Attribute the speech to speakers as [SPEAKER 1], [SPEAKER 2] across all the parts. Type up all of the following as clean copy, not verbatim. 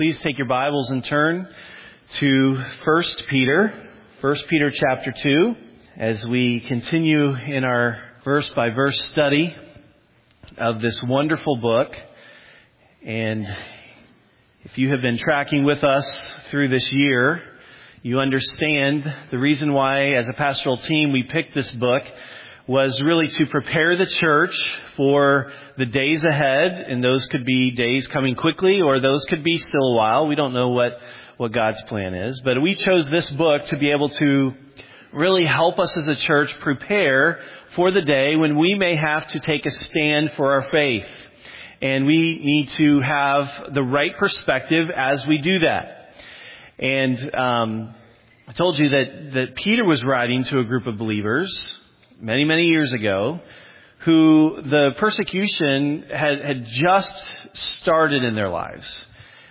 [SPEAKER 1] Please take your Bibles and turn to 1 Peter chapter 2, as we continue in our verse-by-verse study of this wonderful book. And if you have been tracking with us through this year, you understand the reason why, as a pastoral team, we picked this book was really to prepare the church for the days ahead. And those could be days coming quickly, or those could be still a while. We don't know what God's plan is. But we chose this book to be able to really help us as a church prepare for the day when we may have to take a stand for our faith. And we need to have the right perspective as we do that. And I told you that Peter was writing to a group of believers many, many years ago, who the persecution had just started in their lives.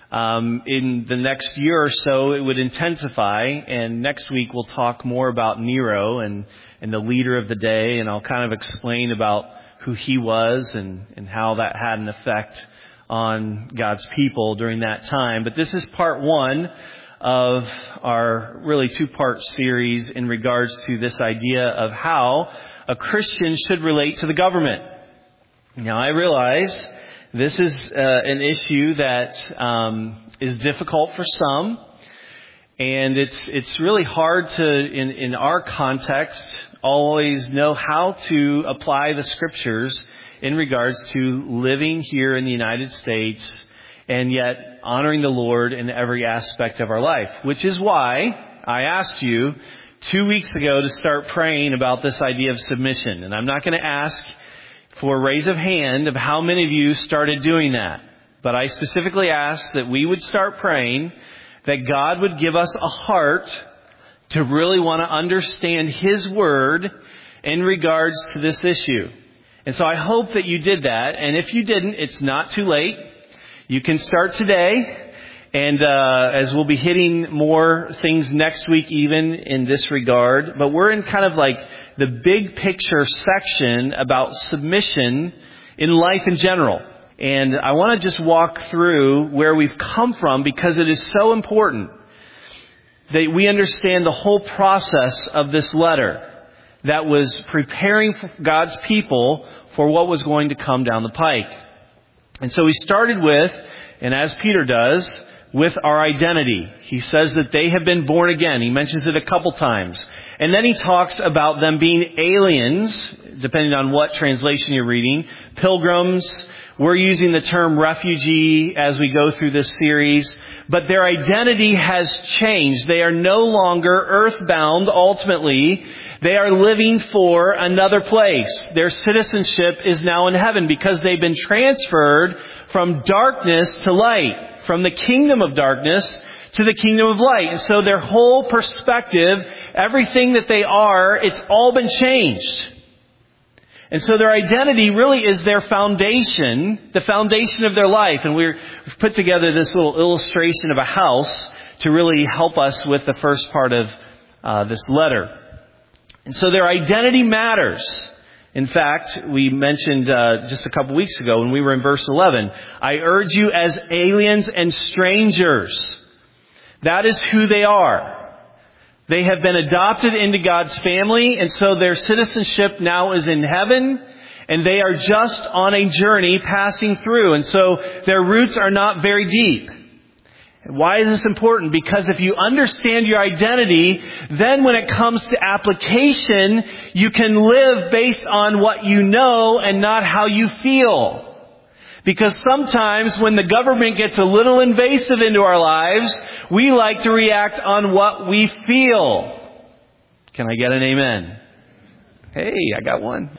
[SPEAKER 1] In the next year or so, it would intensify, and next week we'll talk more about Nero and the leader of the day, and I'll kind of explain about who he was and how that had an effect on God's people during that time. But this is part one of our really two-part series in regards to this idea of how a Christian should relate to the government. Now, I realize this is an issue that is difficult for some, and it's really hard to, in our context, always know how to apply the scriptures in regards to living here in the United States and yet honoring the Lord in every aspect of our life, which is why I asked you 2 weeks ago to start praying about this idea of submission. And I'm not going to ask for a raise of hand of how many of you started doing that. But I specifically asked that we would start praying that God would give us a heart to really want to understand His Word in regards to this issue. And so I hope that you did that. And if you didn't, it's not too late. You can start today, and as we'll be hitting more things next week even in this regard. But we're in kind of like the big picture section about submission in life in general. And I want to just walk through where we've come from, because it is so important that we understand the whole process of this letter that was preparing God's people for what was going to come down the pike. And so he started with, and as Peter does, with our identity. He says that they have been born again. He mentions it a couple times. And then he talks about them being aliens, depending on what translation you're reading, pilgrims. We're using the term refugee as we go through this series. But their identity has changed. They are no longer earthbound ultimately. They are living for another place. Their citizenship is now in heaven because they've been transferred from darkness to light, from the kingdom of darkness to the kingdom of light. And so their whole perspective, everything that they are, it's all been changed. And so their identity really is their foundation, the foundation of their life. And we've put together this little illustration of a house to really help us with the first part of this letter. And so their identity matters. In fact, we mentioned just a couple weeks ago when we were in verse 11, I urge you as aliens and strangers. That is who they are. They have been adopted into God's family, and so their citizenship now is in heaven, and they are just on a journey passing through. And so their roots are not very deep. Why is this important? Because if you understand your identity, then when it comes to application, you can live based on what you know and not how you feel. Because sometimes when the government gets a little invasive into our lives, we like to react on what we feel. Can I get an amen? Hey, I got one.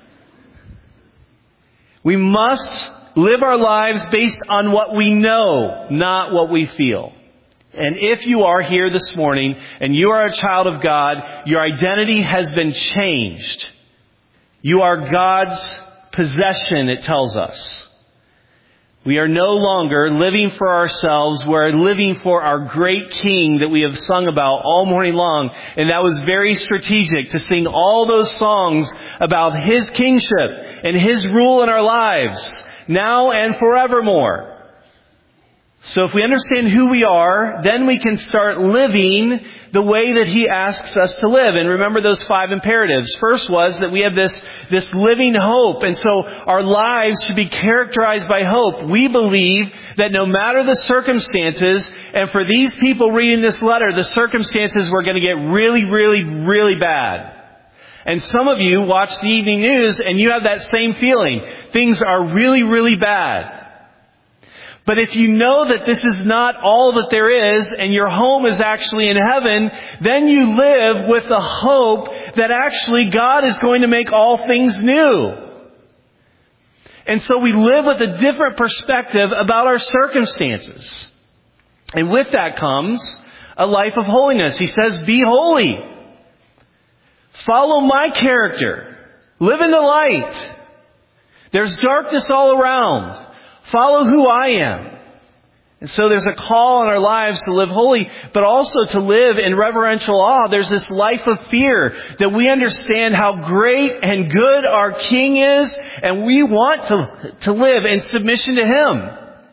[SPEAKER 1] We must live our lives based on what we know, not what we feel. And if you are here this morning and you are a child of God, your identity has been changed. You are God's possession, it tells us. We are no longer living for ourselves. We're living for our great King that we have sung about all morning long. And that was very strategic to sing all those songs about His kingship and His rule in our lives, now and forevermore. So if we understand who we are, then we can start living the way that He asks us to live. And remember those 5 imperatives. First was that we have this living hope. And so our lives should be characterized by hope. We believe that no matter the circumstances, and for these people reading this letter, the circumstances were going to get really, really, really bad. And some of you watch the evening news and you have that same feeling. Things are really, really bad. But if you know that this is not all that there is and your home is actually in heaven, then you live with the hope that actually God is going to make all things new. And so we live with a different perspective about our circumstances. And with that comes a life of holiness. He says, be holy. Follow my character. Live in the light. There's darkness all around. Follow who I am. And so there's a call in our lives to live holy, but also to live in reverential awe. There's this life of fear that we understand how great and good our King is, and we want to live in submission to Him.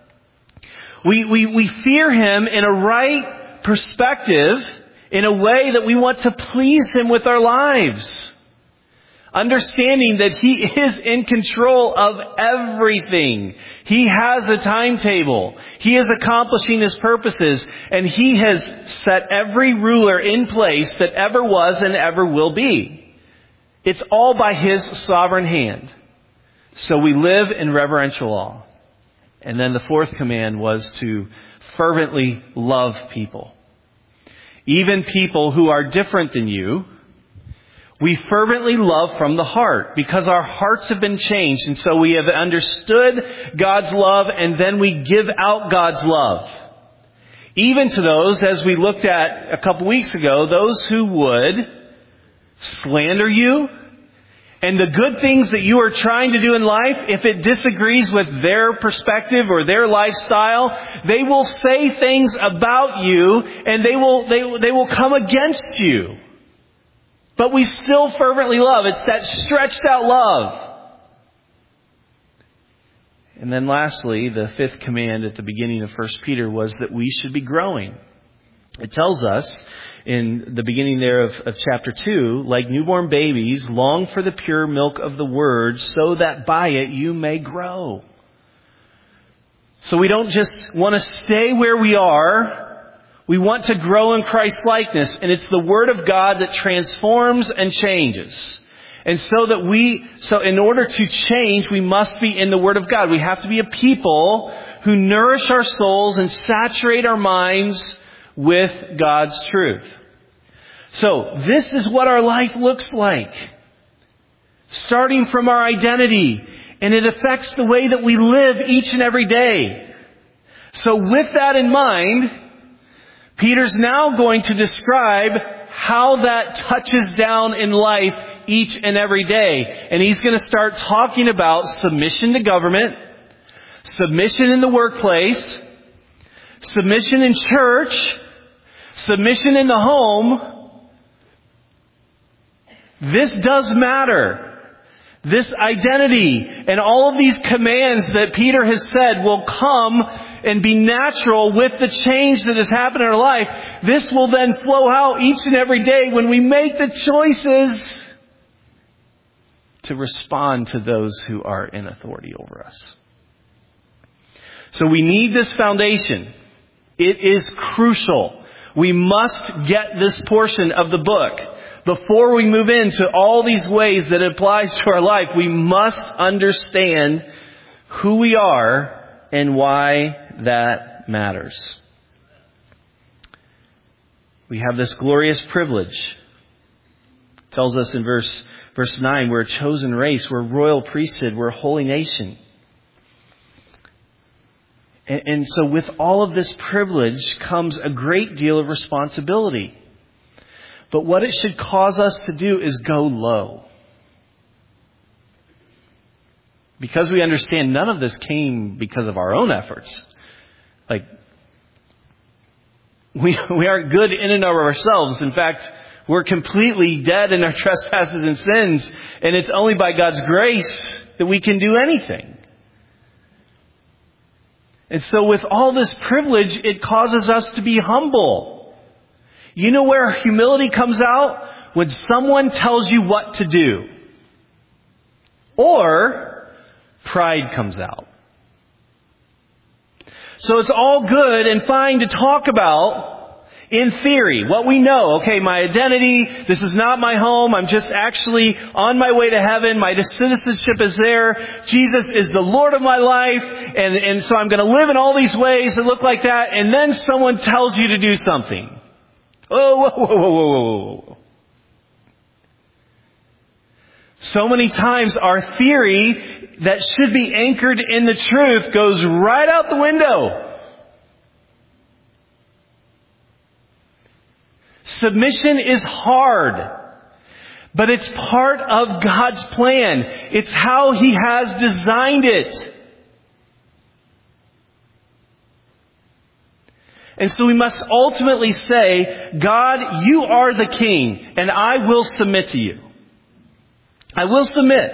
[SPEAKER 1] We fear Him in a right perspective, in a way that we want to please Him with our lives. Understanding that He is in control of everything. He has a timetable. He is accomplishing His purposes. And He has set every ruler in place that ever was and ever will be. It's all by His sovereign hand. So we live in reverential awe. And then the 4th command was to fervently love people. Even people who are different than you. We fervently love from the heart because our hearts have been changed. And so we have understood God's love and then we give out God's love. Even to those, as we looked at a couple weeks ago, those who would slander you and the good things that you are trying to do in life, if it disagrees with their perspective or their lifestyle, they will say things about you and they will come against you. But we still fervently love. It's that stretched out love. And then lastly, the 5th command at the beginning of 1 Peter was that we should be growing. It tells us in the beginning there of chapter 2, like newborn babies, long for the pure milk of the word so that by it you may grow. So we don't just want to stay where we are. We want to grow in Christ's likeness, and it's the Word of God that transforms and changes. And so in order to change, we must be in the Word of God. We have to be a people who nourish our souls and saturate our minds with God's truth. So this is what our life looks like. Starting from our identity, and it affects the way that we live each and every day. So with that in mind, Peter's now going to describe how that touches down in life each and every day. And he's going to start talking about submission to government, submission in the workplace, submission in church, submission in the home. This does matter. This identity and all of these commands that Peter has said will come and be natural with the change that has happened in our life. This will then flow out each and every day when we make the choices to respond to those who are in authority over us. So we need this foundation. It is crucial. We must get this portion of the book. Before we move into all these ways that it applies to our life, we must understand who we are and why that matters. We have this glorious privilege. It tells us in verse 9, we're a chosen race, we're a royal priesthood, we're a holy nation. And so with all of this privilege comes a great deal of responsibility. But what it should cause us to do is go low. Because we understand none of this came because of our own efforts. Like, we aren't good in and of ourselves. In fact, we're completely dead in our trespasses and sins. And it's only by God's grace that we can do anything. And so with all this privilege, it causes us to be humble. You know where humility comes out? When someone tells you what to do. Or pride comes out. So it's all good and fine to talk about in theory what we know. Okay, my identity, this is not my home. I'm just actually on my way to heaven. My citizenship is there. Jesus is the Lord of my life. And so I'm going to live in all these ways that look like that. And then someone tells you to do something. Oh, whoa, whoa, whoa, whoa, whoa, whoa. So many times our theory that should be anchored in the truth goes right out the window. Submission is hard, but it's part of God's plan. It's how He has designed it. And so we must ultimately say, God, you are the King, and I will submit to you. I will submit.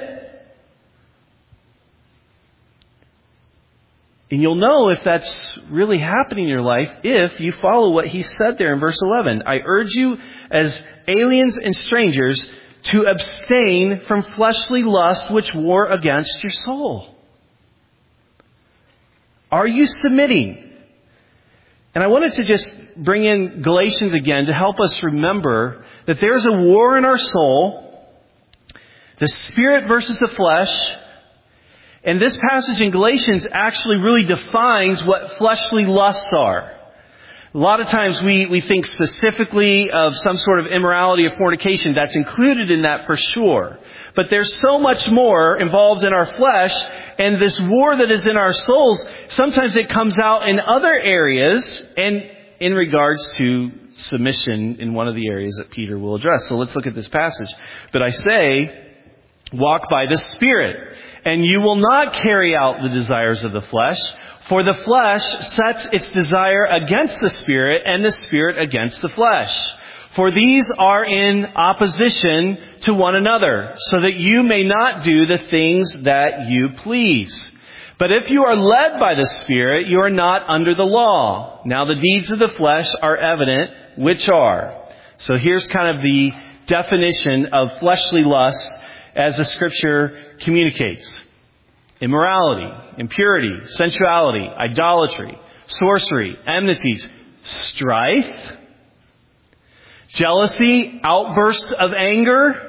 [SPEAKER 1] And you'll know if that's really happening in your life if you follow what He said there in verse 11. I urge you as aliens and strangers to abstain from fleshly lust which war against your soul. Are you submitting? And I wanted to just bring in Galatians again to help us remember that there's a war in our soul. The spirit versus the flesh. And this passage in Galatians actually really defines what fleshly lusts are. A lot of times we think specifically of some sort of immorality or fornication. That's included in that for sure. But there's so much more involved in our flesh. And this war that is in our souls, sometimes it comes out in other areas and in regards to submission in one of the areas that Peter will address. So let's look at this passage. But I say, walk by the Spirit, and you will not carry out the desires of the flesh. For the flesh sets its desire against the Spirit, and the Spirit against the flesh. For these are in opposition to one another, so that you may not do the things that you please. But if you are led by the Spirit, you are not under the law. Now the deeds of the flesh are evident, which are. So here's kind of the definition of fleshly lusts as the Scripture communicates. Immorality, impurity, sensuality, idolatry, sorcery, enmities, strife, jealousy, outbursts of anger,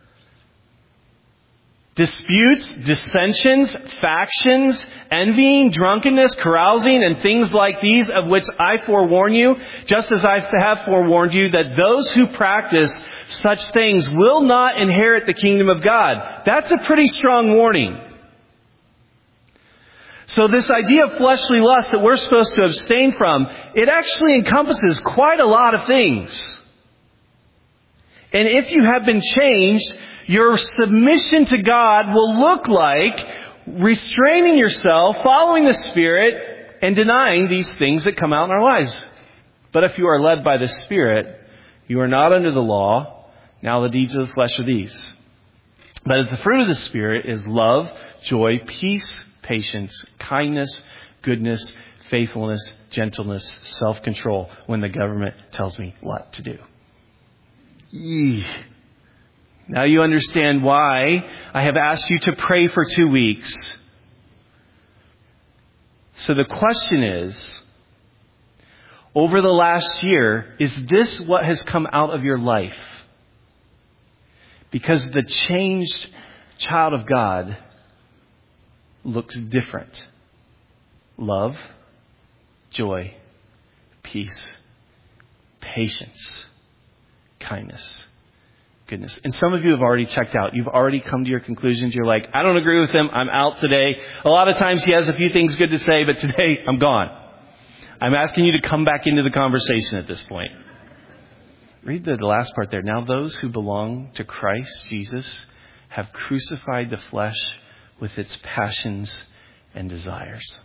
[SPEAKER 1] disputes, dissensions, factions, envying, drunkenness, carousing, and things like these, of which I forewarn you, just as I have forewarned you, that those who practice such things will not inherit the kingdom of God. That's a pretty strong warning. So this idea of fleshly lust that we're supposed to abstain from, it actually encompasses quite a lot of things. And if you have been changed, your submission to God will look like restraining yourself, following the Spirit, and denying these things that come out in our lives. But if you are led by the Spirit, you are not under the law. Now the deeds of the flesh are these. But as the fruit of the Spirit is love, joy, peace, patience, kindness, goodness, faithfulness, gentleness, self-control when the government tells me what to do. Now you understand why I have asked you to pray for 2 weeks. So the question is, over the last year, is this what has come out of your life? Because the changed child of God looks different. Love, joy, peace, patience, kindness, goodness. And some of you have already checked out. You've already come to your conclusions. You're like, I don't agree with him. I'm out today. A lot of times he has a few things good to say, but today I'm gone. I'm asking you to come back into the conversation at this point. Read the last part there. Now those who belong to Christ Jesus have crucified the flesh with its passions and desires.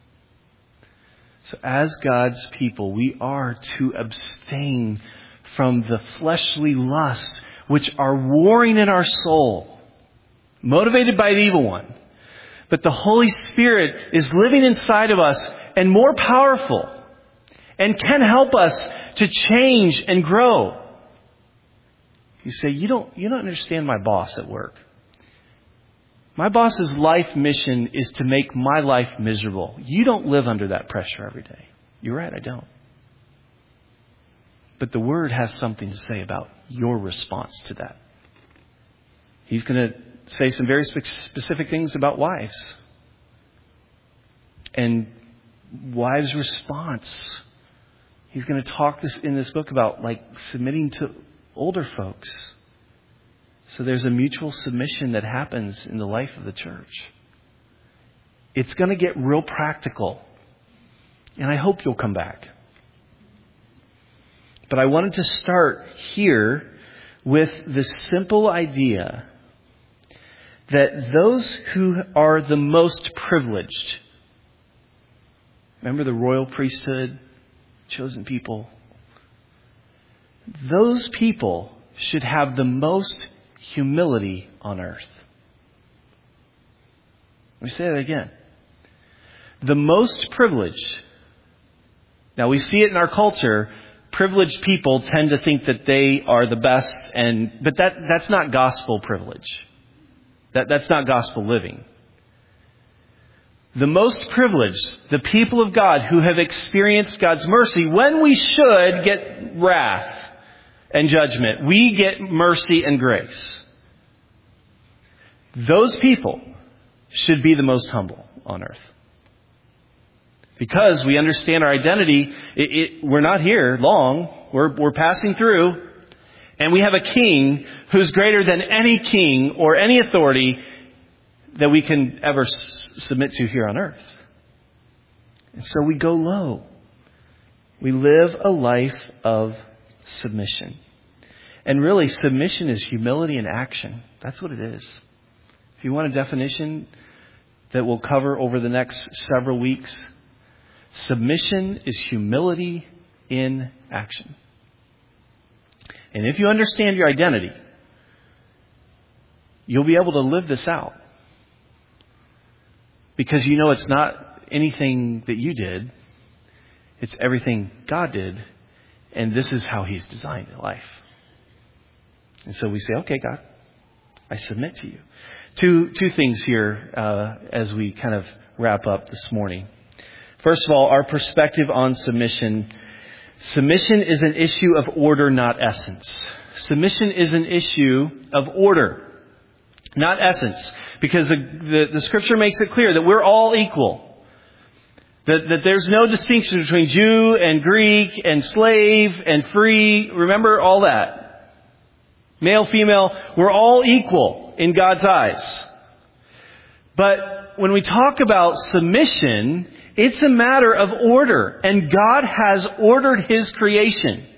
[SPEAKER 1] So as God's people, we are to abstain from the fleshly lusts which are warring in our soul, motivated by the evil one. But the Holy Spirit is living inside of us and more powerful and can help us to change and grow. You say, you don't understand my boss at work. My boss's life mission is to make my life miserable. You don't live under that pressure every day. You're right, I don't. But the Word has something to say about your response to that. He's going to say some very specific things about wives. And wives' response. He's going to talk in this book about like submitting to older folks. So there's a mutual submission that happens in the life of the church. It's going to get real practical. And I hope you'll come back. But I wanted to start here with the simple idea that those who are the most privileged, remember the royal priesthood, chosen people, those people should have the most humility on earth. Let me say that again. The most privileged. Now we see it in our culture. Privileged people tend to think that they are the best, but that's not gospel privilege. That's not gospel living. The most privileged, the people of God who have experienced God's mercy, when we should get wrath and judgment, we get mercy and grace. Those people should be the most humble on earth. Because we understand our identity, we're not here long. We're passing through. And we have a king who's greater than any king or any authority that we can ever submit to here on earth. And so we go low. We live a life of submission. And really, submission is humility in action. That's what it is. If you want a definition that we'll cover over the next several weeks, submission is humility in action. And if you understand your identity, you'll be able to live this out. Because you know it's not anything that you did. It's everything God did. And this is how He's designed life. And so we say, okay, God, I submit to you. Two things here as we kind of wrap up this morning. First of all, our perspective on submission. Submission is an issue of order, not essence. Submission is an issue of order, not essence. Because the Scripture makes it clear that we're all equal. That there's no distinction between Jew and Greek and slave and free. Remember all that. Male, female, we're all equal in God's eyes. But when we talk about submission, it's a matter of order. And God has ordered His creation.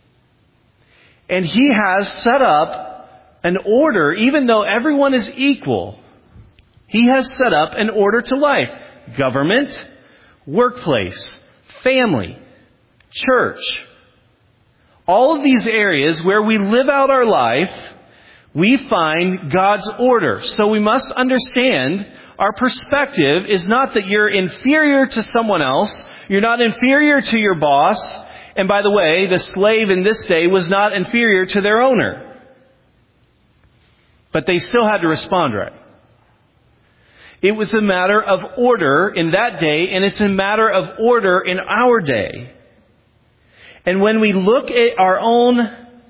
[SPEAKER 1] And He has set up an order, even though everyone is equal. He has set up an order to life. Government, workplace, family, church. All of these areas where we live out our life, we find God's order. So we must understand our perspective is not that you're inferior to someone else. You're not inferior to your boss. And by the way, the slave in this day was not inferior to their owner. But they still had to respond right. It was a matter of order in that day, and it's a matter of order in our day. And when we look at our own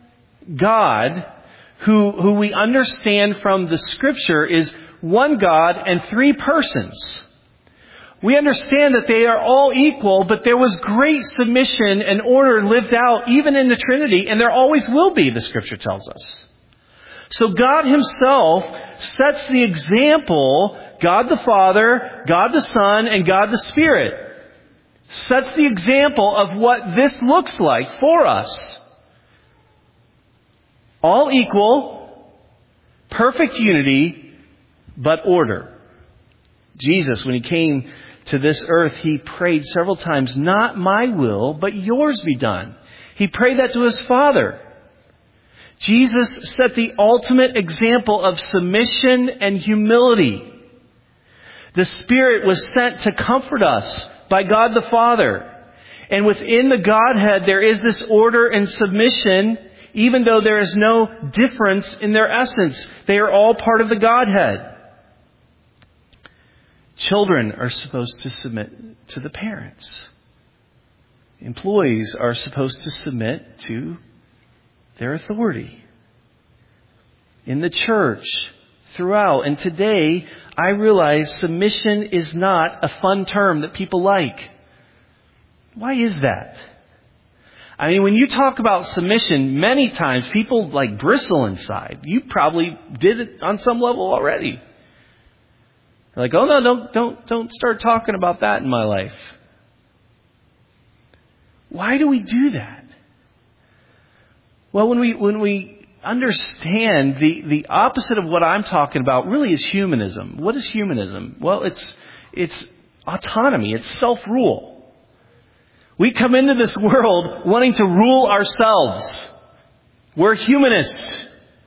[SPEAKER 1] God, who we understand from the Scripture is one God and three persons, we understand that they are all equal, but there was great submission and order lived out even in the Trinity, and there always will be, the Scripture tells us. So God Himself sets the example, God the Father, God the Son, and God the Spirit, sets the example of what this looks like for us. All equal, perfect unity, but order. Jesus, when He came to this earth, He prayed several times, not my will, but yours be done. He prayed that to His Father. Jesus set the ultimate example of submission and humility. The Spirit was sent to comfort us by God the Father. And within the Godhead, there is this order and submission, even though there is no difference in their essence. They are all part of the Godhead. Children are supposed to submit to the parents. Employees are supposed to submit to their authority. In the church, throughout, and today, I realize submission is not a fun term that people like. Why is that? I mean, when you talk about submission, many times people like bristle inside. You probably did it on some level already. Like, oh no, don't start talking about that in my life. Why do we do that? Well, when we understand the opposite of what I'm talking about really is humanism. What is humanism? Well, it's autonomy. It's self-rule. We come into this world wanting to rule ourselves. We're humanists.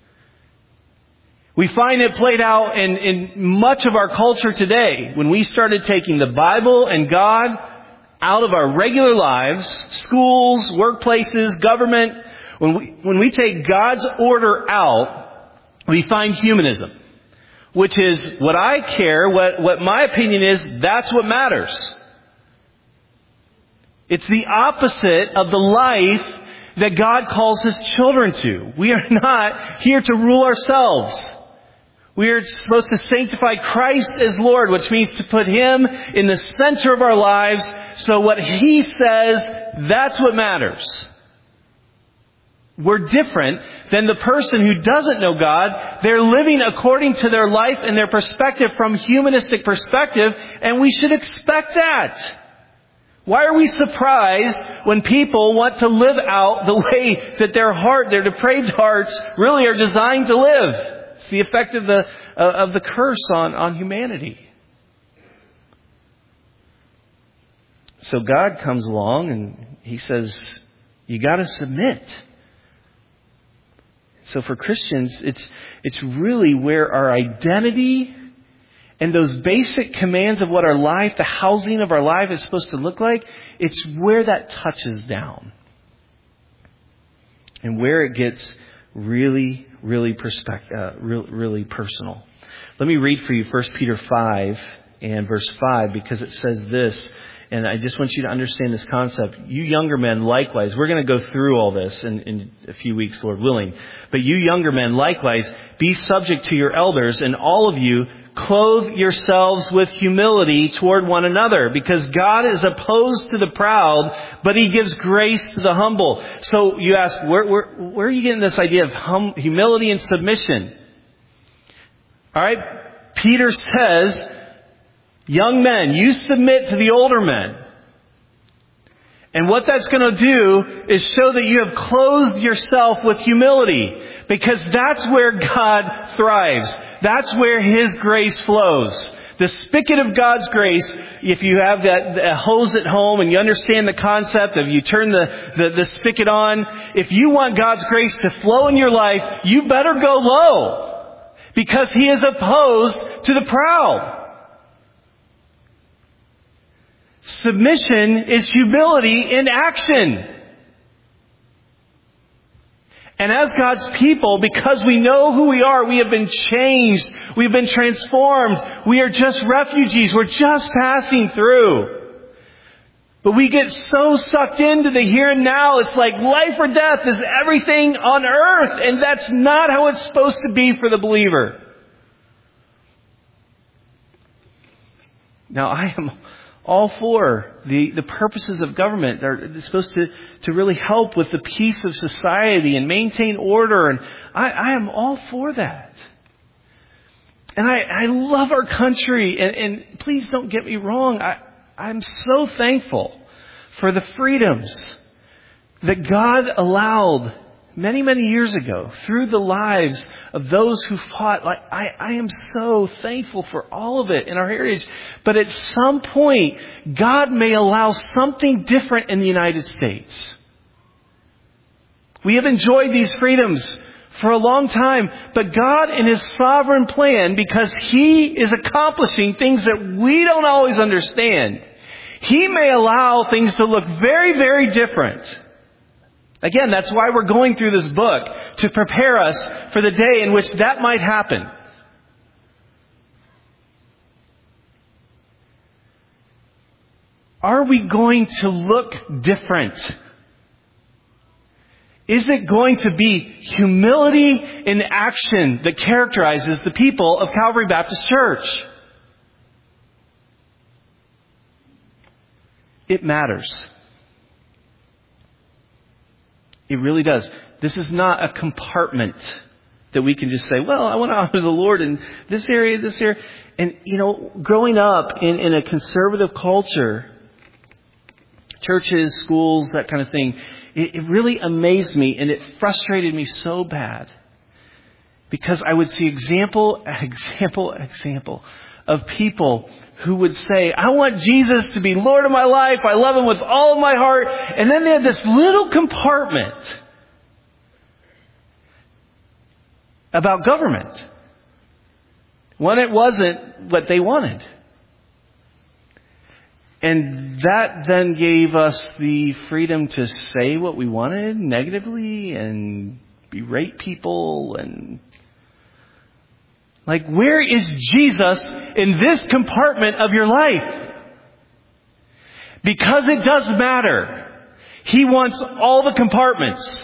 [SPEAKER 1] We find it played out in much of our culture today. When we started taking the Bible and God out of our regular lives, schools, workplaces, government, when we take God's order out, we find humanism, which is what I care, what my opinion is, that's what matters. It's the opposite of the life that God calls His children to. We are not here to rule ourselves. We are supposed to sanctify Christ as Lord, which means to put Him in the center of our lives. So what He says, that's what matters. We're different than the person who doesn't know God. They're living according to their life and their perspective from humanistic perspective, and we should expect that. Why are we surprised when people want to live out the way that their depraved hearts really are designed to live? It's the effect of the curse on humanity. So God comes along and He says, you got to submit. So for Christians, it's really where our identity and those basic commands of what our life, the housing of our life is supposed to look like, it's where that touches down. And where it gets really personal. Let me read for you 1 Peter 5 and verse 5, because it says this, and I just want you to understand this concept. You younger men, likewise, we're going to go through all this in a few weeks, Lord willing. But you younger men, likewise, be subject to your elders, and all of you clothe yourselves with humility toward one another, because God is opposed to the proud, but He gives grace to the humble. So you ask, where are you getting this idea of humility and submission? All right, Peter says, young men, you submit to the older men. And what that's going to do is show that you have clothed yourself with humility, because that's where God thrives. That's where His grace flows. The spigot of God's grace, if you have that hose at home and you understand the concept of you turn the spigot on, if you want God's grace to flow in your life, you better go low, because He is opposed to the proud. Submission is humility in action. And as God's people, because we know who we are, we have been changed. We've been transformed. We are just refugees. We're just passing through. But we get so sucked into the here and now. It's like life or death is everything on earth. And that's not how it's supposed to be for the believer. Now, I am all for the purposes of government. They're supposed to really help with the peace of society and maintain order. And I am all for that. And I love our country. And please don't get me wrong. I'm so thankful for the freedoms that God allowed many, many years ago through the lives of those who fought. Like I am so thankful for all of it in our heritage. But at some point, God may allow something different in the United States. We have enjoyed these freedoms for a long time, but God in His sovereign plan, because He is accomplishing things that we don't always understand, He may allow things to look very, very different. Again, that's why we're going through this book, to prepare us for the day in which that might happen. Are we going to look different? Is it going to be humility in action that characterizes the people of Calvary Baptist Church? It matters. It really does. This is not a compartment that we can just say, well, I want to honor the Lord in this area, this area. And, growing up in a conservative culture, churches, schools, that kind of thing, it really amazed me and it frustrated me so bad. Because I would see example of people who would say, I want Jesus to be Lord of my life. I love Him with all of my heart. And then they had this little compartment about government when it wasn't what they wanted. And that then gave us the freedom to say what we wanted negatively and berate people and... where is Jesus in this compartment of your life? Because it does matter. He wants all the compartments.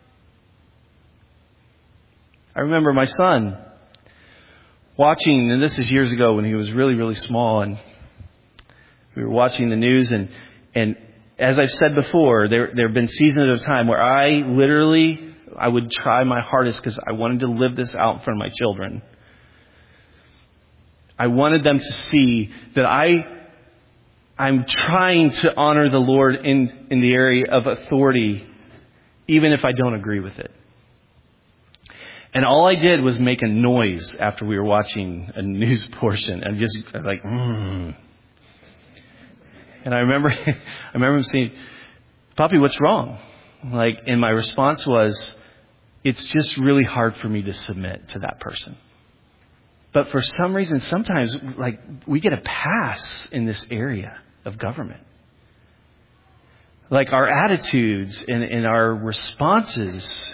[SPEAKER 1] I remember my son watching, and this is years ago when he was really, really small, and we were watching the news, and as I've said before, there have been seasons of time where I would try my hardest because I wanted to live this out in front of my children. I wanted them to see that I'm trying to honor the Lord in the area of authority, even if I don't agree with it. And all I did was make a noise after we were watching a news portion, and just like, And I remember him saying, "Poppy, what's wrong?" And my response was, "It's just really hard for me to submit to that person." But for some reason, sometimes, we get a pass in this area of government. Our attitudes and our responses,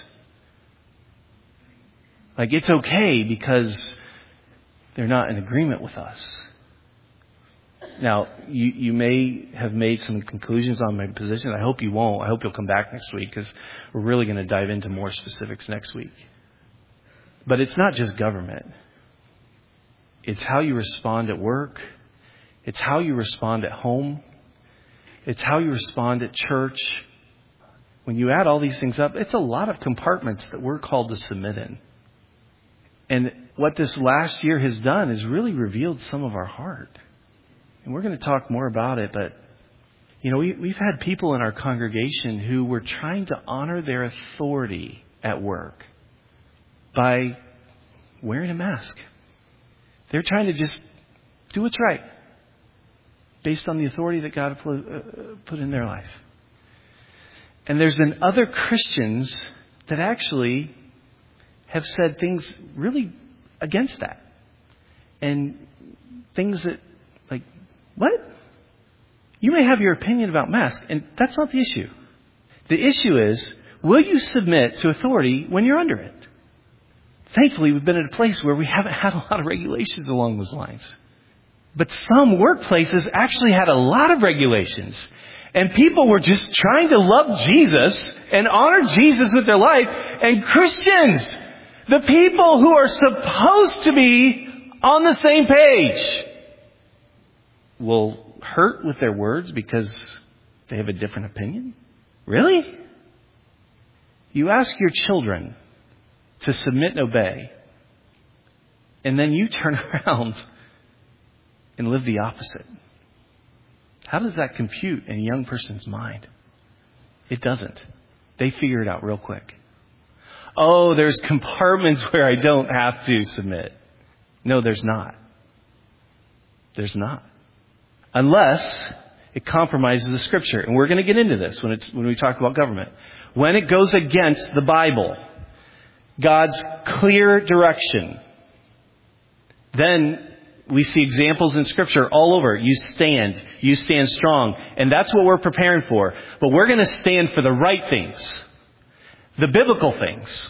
[SPEAKER 1] it's okay because they're not in agreement with us. Now, you may have made some conclusions on my position. I hope you won't. I hope you'll come back next week because we're really going to dive into more specifics next week. But it's not just government. It's how you respond at work. It's how you respond at home. It's how you respond at church. When you add all these things up, it's a lot of compartments that we're called to submit in. And what this last year has done is really revealed some of our heart. And we're going to talk more about it, but we've had people in our congregation who were trying to honor their authority at work by wearing a mask. They're trying to just do what's right based on the authority that God put in their life. And there's been other Christians that actually have said things really against that. And things that, what? You may have your opinion about masks, and that's not the issue. The issue is, will you submit to authority when you're under it? Thankfully, we've been at a place where we haven't had a lot of regulations along those lines. But some workplaces actually had a lot of regulations. And people were just trying to love Jesus and honor Jesus with their life. And Christians, the people who are supposed to be on the same page, will hurt with their words because they have a different opinion? Really? You ask your children to submit and obey, and then you turn around and live the opposite. How does that compute in a young person's mind? It doesn't. They figure it out real quick. Oh, there's compartments where I don't have to submit. No, there's not. There's not. Unless it compromises the Scripture. And we're going to get into this when we talk about government. When it goes against the Bible, God's clear direction, then We see examples in Scripture all over. You stand strong. And that's what we're preparing for. But we're going to stand for the right things. The biblical things.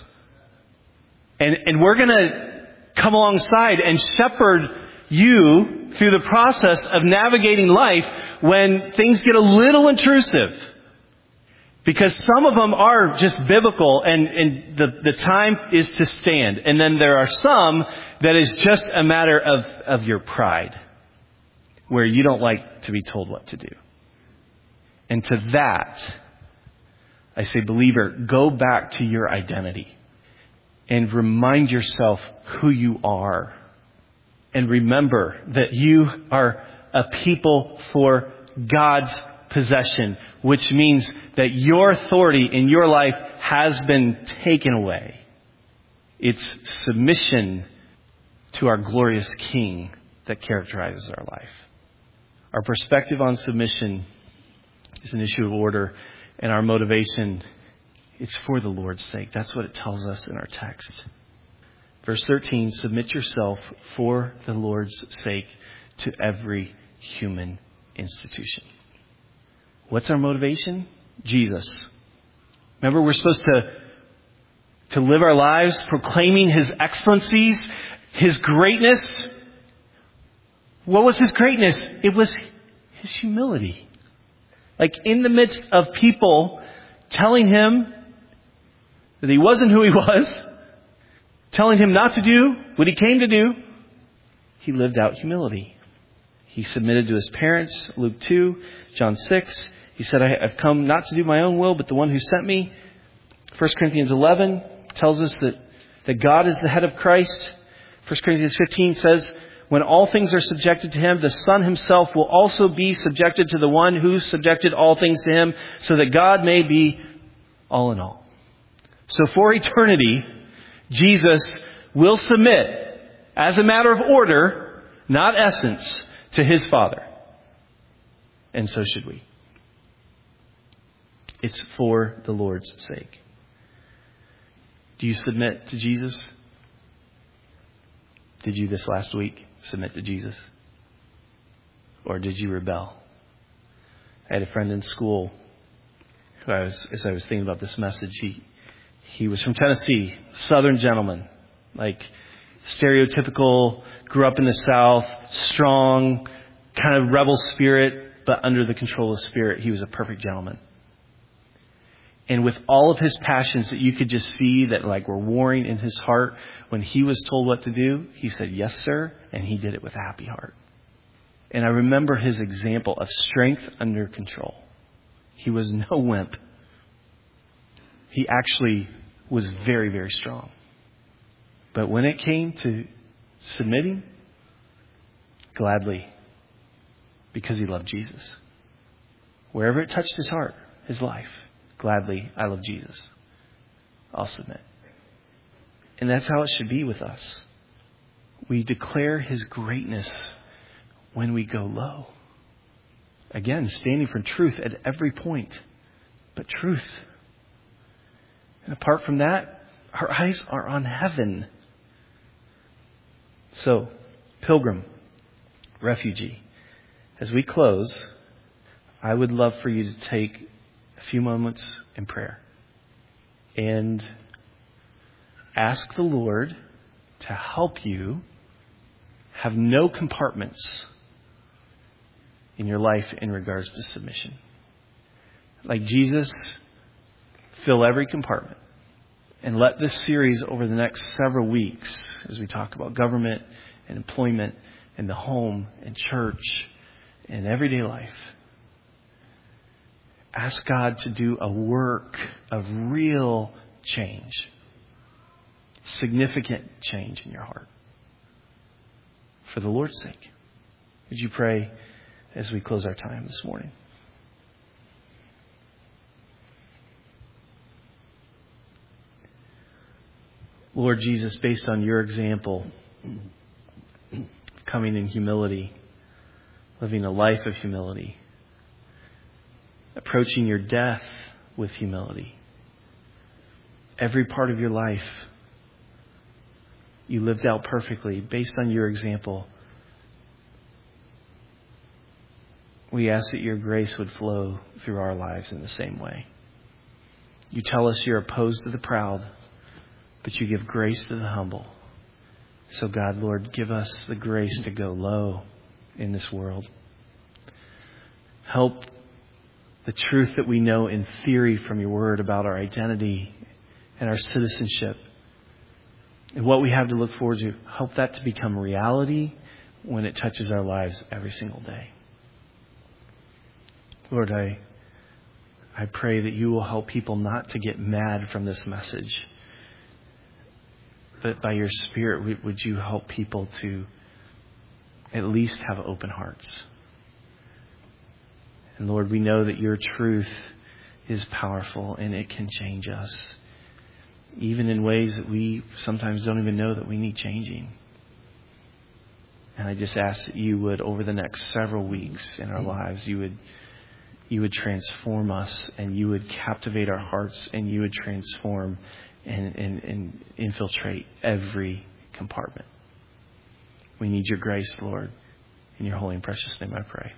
[SPEAKER 1] And we're going to come alongside and shepherd you through the process of navigating life when things get a little intrusive. Because some of them are just biblical and the time is to stand. And then there are some that is just a matter of your pride, where you don't like to be told what to do. And to that, I say, believer, go back to your identity and remind yourself who you are. And remember that you are a people for God's possession, which means that your authority in your life has been taken away. It's submission to our glorious King that characterizes our life. Our perspective on submission is an issue of order, and our motivation, it's for the Lord's sake. That's what it tells us in our text. Verse 13, submit yourself for the Lord's sake to every human institution. What's our motivation? Jesus. Remember, we're supposed to live our lives proclaiming His excellencies, His greatness. What was His greatness? It was His humility. Like in the midst of people telling Him that He wasn't who He was, telling Him not to do what He came to do, He lived out humility. He submitted to His parents, Luke 2, John 6. He said, I've come not to do my own will, but the one who sent me. 1 Corinthians 11 tells us that God is the head of Christ. 1 Corinthians 15 says, when all things are subjected to Him, the Son Himself will also be subjected to the one who subjected all things to Him, so that God may be all in all. So for eternity, Jesus will submit as a matter of order, not essence, to His Father. And so should we. It's for the Lord's sake. Do you submit to Jesus? Did you this last week submit to Jesus? Or did you rebel? I had a friend in school who as I was thinking about this message, he was from Tennessee, Southern gentleman, like stereotypical, grew up in the South, strong, kind of rebel spirit, but under the control of Spirit, he was a perfect gentleman. And with all of his passions that you could just see that like were warring in his heart, when he was told what to do, he said, yes, sir. And he did it with a happy heart. And I remember his example of strength under control. He was no wimp. He actually was very, very strong. But when it came to submitting, gladly, because he loved Jesus. Wherever it touched his heart, his life, gladly, I love Jesus. I'll submit. And that's how it should be with us. We declare His greatness when we go low. Again, standing for truth at every point. But truth. And apart from that, our eyes are on heaven. So, pilgrim, refugee, as we close, I would love for you to take a few moments in prayer and ask the Lord to help you have no compartments in your life in regards to submission. Like Jesus, fill every compartment. And let this series over the next several weeks, as we talk about government and employment and the home and church and everyday life, ask God to do a work of real change. Significant change in your heart. For the Lord's sake. Would you pray as we close our time this morning? Lord Jesus, based on your example, coming in humility, living a life of humility, approaching your death with humility, every part of your life you lived out perfectly based on your example we ask that your grace would flow through our lives in the same way. You tell us you're opposed to the proud, but you give grace to the humble. So God, Lord, give us the grace to go low in this world. Help the truth that we know in theory from your word about our identity and our citizenship and what we have to look forward to. Help that to become reality when it touches our lives every single day. Lord, I pray that you will help people not to get mad from this message, but by your Spirit, would you help people to at least have open hearts? And Lord, we know that your truth is powerful and it can change us, even in ways that we sometimes don't even know that we need changing. And I just ask that you would, over the next several weeks in our lives, you would transform us and you would captivate our hearts and you would transform and infiltrate every compartment. We need your grace, Lord. In your holy and precious name I pray.